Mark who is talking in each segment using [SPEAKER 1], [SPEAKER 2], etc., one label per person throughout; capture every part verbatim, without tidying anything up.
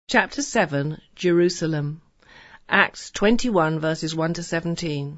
[SPEAKER 1] Chapter seven. Jerusalem. Acts twenty-one, verses one to seventeen.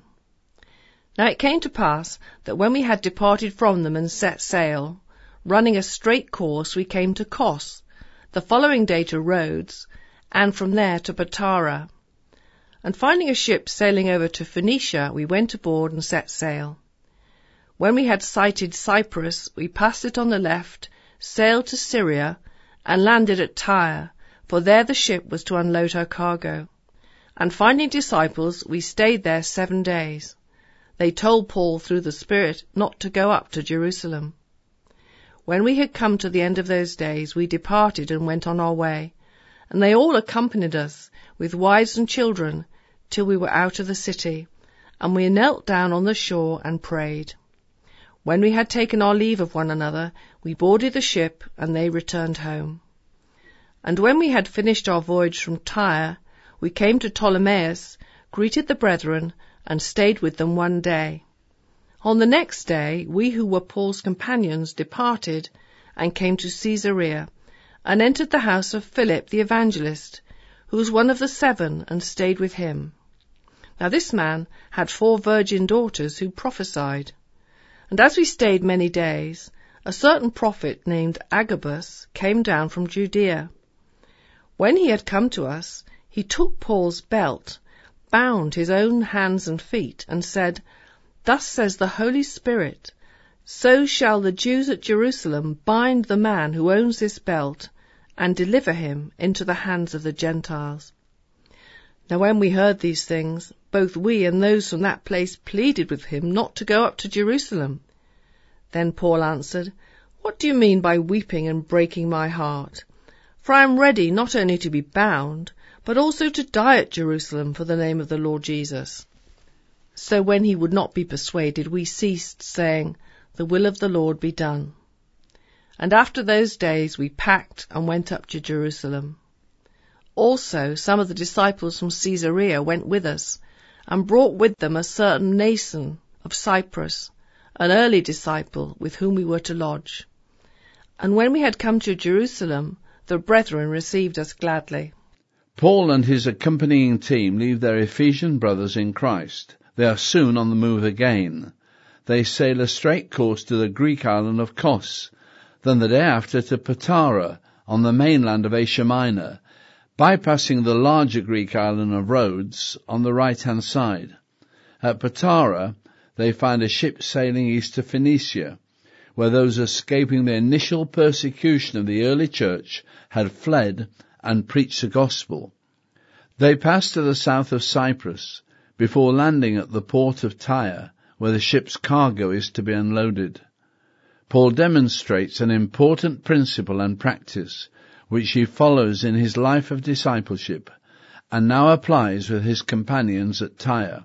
[SPEAKER 1] Now it came to pass that when we had departed from them and set sail, running a straight course, we came to Kos, the following day to Rhodes, and from there to Patara. And finding a ship sailing over to Phoenicia, we went aboard and set sail. When we had sighted Cyprus, we passed it on the left, sailed to Syria, and landed at Tyre, for there the ship was to unload her cargo. And finding disciples, we stayed there seven days. They told Paul through the Spirit not to go up to Jerusalem. When we had come to the end of those days, we departed and went on our way, and they all accompanied us, with wives and children, till we were out of the city, and we knelt down on the shore and prayed. When we had taken our leave of one another, we boarded the ship, and they returned home. And when we had finished our voyage from Tyre, we came to Ptolemais, greeted the brethren, and stayed with them one day. On the next day, we who were Paul's companions departed, and came to Caesarea, and entered the house of Philip the evangelist, who was one of the seven, and stayed with him. Now this man had four virgin daughters who prophesied. And as we stayed many days, a certain prophet named Agabus came down from Judea. When he had come to us, he took Paul's belt, bound his own hands and feet, and said, Thus says the Holy Spirit, so shall the Jews at Jerusalem bind the man who owns this belt, and deliver him into the hands of the Gentiles. Now when we heard these things, both we and those from that place pleaded with him not to go up to Jerusalem. Then Paul answered, What do you mean by weeping and breaking my heart? For I am ready not only to be bound, but also to die at Jerusalem for the name of the Lord Jesus. So when he would not be persuaded, we ceased, saying, The will of the Lord be done. And after those days we packed and went up to Jerusalem. Also some of the disciples from Caesarea went with us, and brought with them a certain Nason of Cyprus, an early disciple with whom we were to lodge. And when we had come to Jerusalem, the brethren received us gladly.
[SPEAKER 2] Paul and his accompanying team leave their Ephesian brothers in Christ. They are soon on the move again. They sail a straight course to the Greek island of Kos, then the day after to Patara, on the mainland of Asia Minor, bypassing the larger Greek island of Rhodes on the right-hand side. At Patara, they find a ship sailing east to Phoenicia, where those escaping the initial persecution of the early church had fled and preached the gospel. They passed to the south of Cyprus, before landing at the port of Tyre, where the ship's cargo is to be unloaded. Paul demonstrates an important principle and practice, which he follows in his life of discipleship, and now applies with his companions at Tyre.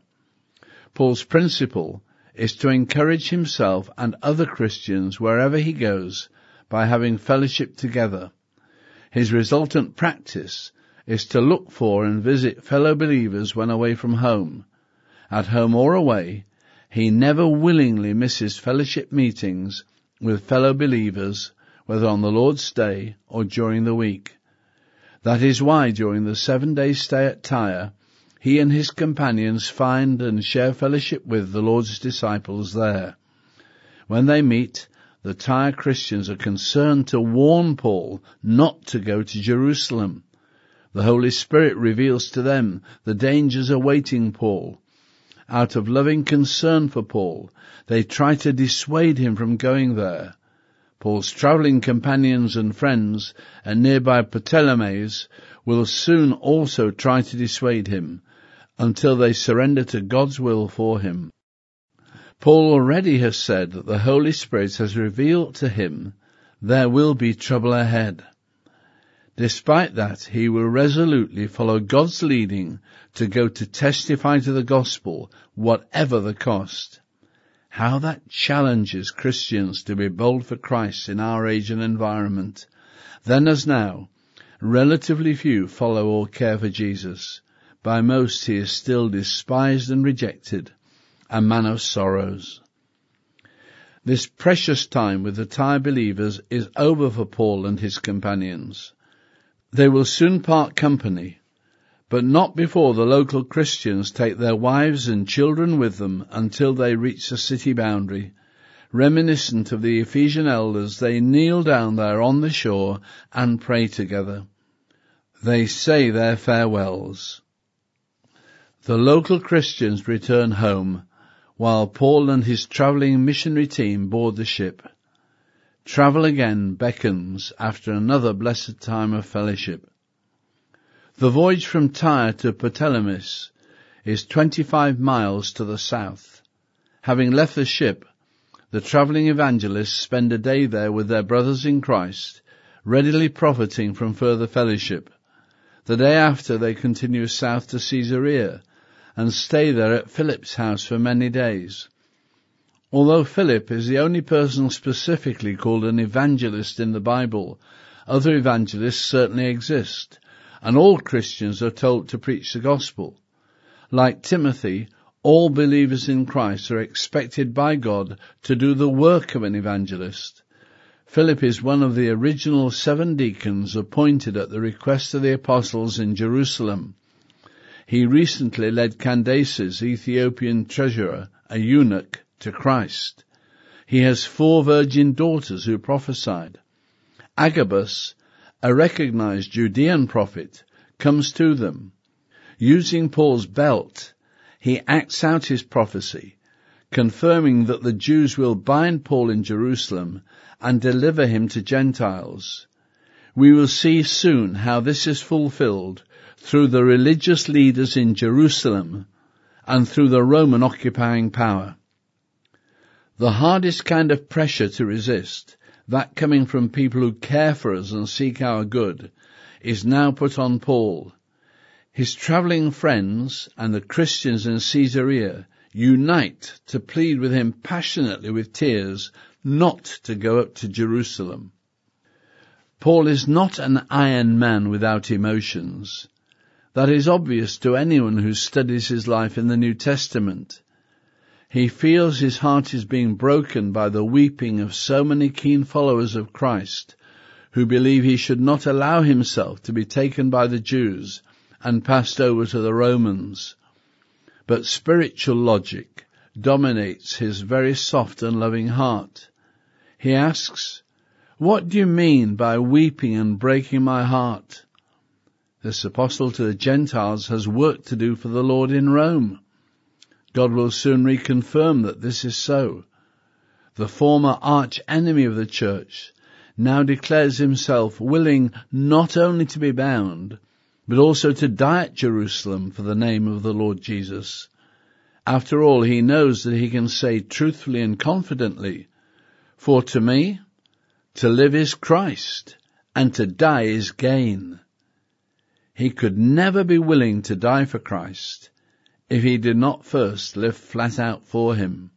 [SPEAKER 2] Paul's principle is to encourage himself and other Christians wherever he goes by having fellowship together. His resultant practice is to look for and visit fellow believers when away from home. At home or away, he never willingly misses fellowship meetings with fellow believers, whether on the Lord's Day or during the week. That is why during the seven-day stay at Tyre, he and his companions find and share fellowship with the Lord's disciples there. When they meet, the Tyre Christians are concerned to warn Paul not to go to Jerusalem. The Holy Spirit reveals to them the dangers awaiting Paul. Out of loving concern for Paul, they try to dissuade him from going there. Paul's travelling companions and friends at nearby Ptolemais will soon also try to dissuade him, until they surrender to God's will for him. Paul already has said that the Holy Spirit has revealed to him there will be trouble ahead. Despite that, he will resolutely follow God's leading to go to testify to the gospel, whatever the cost. How that challenges Christians to be bold for Christ in our age and environment. Then as now, relatively few follow or care for Jesus. By most he is still despised and rejected, a man of sorrows. This precious time with the Tyre believers is over for Paul and his companions. They will soon part company, but not before the local Christians take their wives and children with them until they reach the city boundary. Reminiscent of the Ephesian elders, they kneel down there on the shore and pray together. They say their farewells. The local Christians return home, while Paul and his travelling missionary team board the ship. Travel again beckons after another blessed time of fellowship. The voyage from Tyre to Ptolemais is twenty-five miles to the south. Having left the ship, the travelling evangelists spend a day there with their brothers in Christ, readily profiting from further fellowship. The day after they continue south to Caesarea, and stay there at Philip's house for many days. Although Philip is the only person specifically called an evangelist in the Bible, other evangelists certainly exist, and all Christians are told to preach the gospel. Like Timothy, all believers in Christ are expected by God to do the work of an evangelist. Philip is one of the original seven deacons appointed at the request of the apostles in Jerusalem. He recently led Candace's Ethiopian treasurer, a eunuch, to Christ. He has four virgin daughters who prophesied. Agabus, a recognized Judean prophet, comes to them. Using Paul's belt, he acts out his prophecy, confirming that the Jews will bind Paul in Jerusalem and deliver him to Gentiles. We will see soon how this is fulfilled through the religious leaders in Jerusalem and through the Roman occupying power. The hardest kind of pressure to resist, that coming from people who care for us and seek our good, is now put on Paul. His travelling friends and the Christians in Caesarea unite to plead with him passionately with tears not to go up to Jerusalem. Paul is not an iron man without emotions. That is obvious to anyone who studies his life in the New Testament. He feels his heart is being broken by the weeping of so many keen followers of Christ, who believe he should not allow himself to be taken by the Jews and passed over to the Romans. But spiritual logic dominates his very soft and loving heart. He asks, "What do you mean by weeping and breaking my heart?" This apostle to the Gentiles has work to do for the Lord in Rome. God will soon reconfirm that this is so. The former arch-enemy of the church now declares himself willing not only to be bound, but also to die at Jerusalem for the name of the Lord Jesus. After all, he knows that he can say truthfully and confidently, "For to me, to live is Christ, and to die is gain." He could never be willing to die for Christ if he did not first live flat out for him.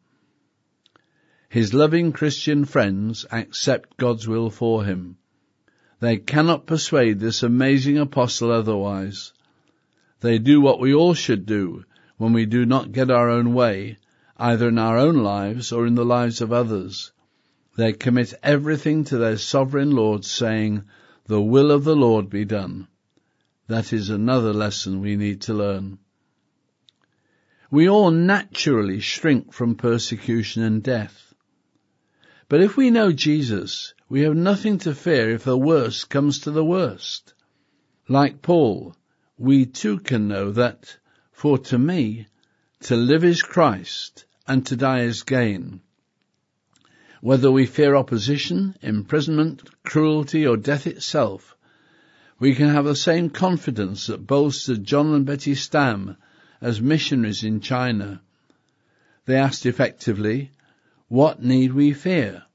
[SPEAKER 2] His loving Christian friends accept God's will for him. They cannot persuade this amazing apostle otherwise. They do what we all should do when we do not get our own way, either in our own lives or in the lives of others. They commit everything to their sovereign Lord, saying, "The will of the Lord be done." That is another lesson we need to learn. We all naturally shrink from persecution and death. But if we know Jesus, we have nothing to fear if the worst comes to the worst. Like Paul, we too can know that, for to me, to live is Christ, and to die is gain. Whether we fear opposition, imprisonment, cruelty, or death itself, we can have the same confidence that bolstered John and Betty Stam as missionaries in China. They asked effectively, "What need we fear?"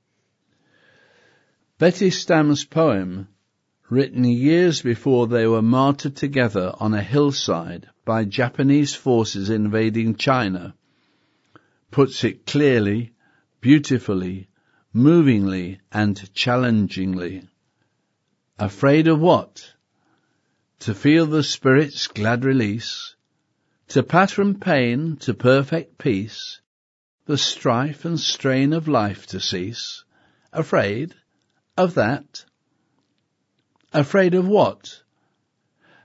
[SPEAKER 2] Betty Stam's poem, written years before they were martyred together on a hillside by Japanese forces invading China, puts it clearly, beautifully, movingly, and challengingly. Afraid of what? To feel the Spirit's glad release, to pass from pain to perfect peace, the strife and strain of life to cease. Afraid of that? Afraid of what?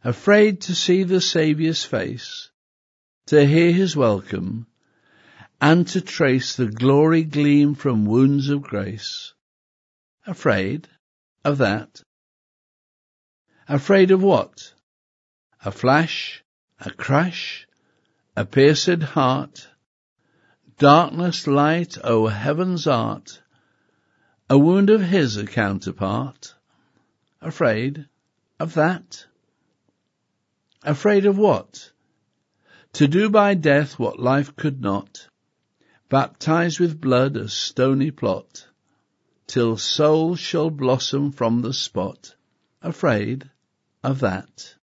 [SPEAKER 2] afraid to see the Saviour's face, to hear his welcome, and to trace the glory gleam from wounds of grace. Afraid of that? Afraid of what? A flash, a crash, a pierced heart, darkness, light, O heaven's art, a wound of his a counterpart. Afraid of that? Afraid of what? To do by death what life could not, baptize with blood a stony plot, till souls shall blossom from the spot. Afraid of that?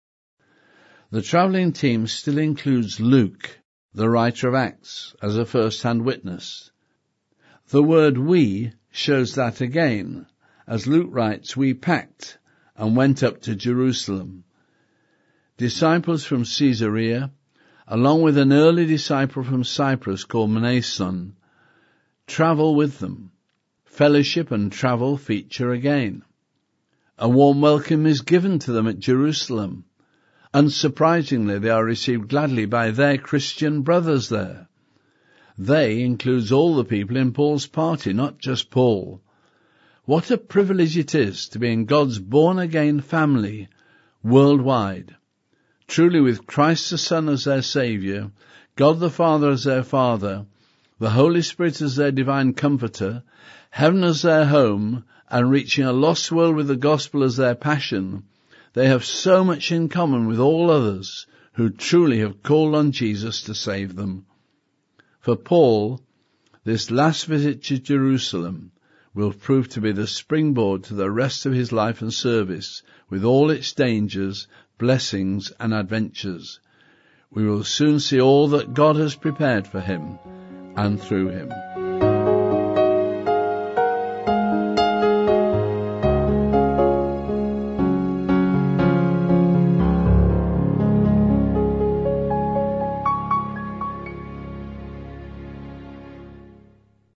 [SPEAKER 2] The travelling team still includes Luke, the writer of Acts, as a first-hand witness. The word we shows that again, as Luke writes, we packed and went up to Jerusalem. Disciples from Caesarea, along with an early disciple from Cyprus called Mnason, travel with them. Fellowship and travel feature again. A warm welcome is given to them at Jerusalem. Unsurprisingly, they are received gladly by their Christian brothers there. They includes all the people in Paul's party, not just Paul. What a privilege it is to be in God's born-again family worldwide. Truly, with Christ the Son as their Saviour, God the Father as their Father, the Holy Spirit as their divine Comforter, heaven as their home, and reaching a lost world with the gospel as their passion, they have so much in common with all others who truly have called on Jesus to save them. For Paul, this last visit to Jerusalem will prove to be the springboard to the rest of his life and service, with all its dangers, blessings and adventures. We will soon see all that God has prepared for him and through him.